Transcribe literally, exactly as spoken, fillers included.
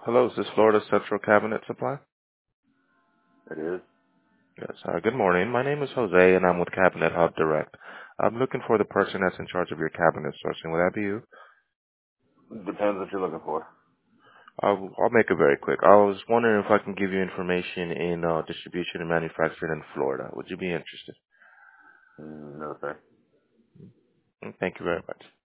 Hello, is this Florida Central Cabinet Supply? It is. Yes. Uh, good morning. My name is Jose, and I'm with Cabinet Hub Direct. I'm looking for the person that's in charge of your cabinet sourcing. Would that be you? Depends what you're looking for. I'll, I'll make it very quick. I was wondering if I can give you information in uh, distribution and manufacturing in Florida. Would you be interested? Mm, No, sir. Mm, Thank you very much.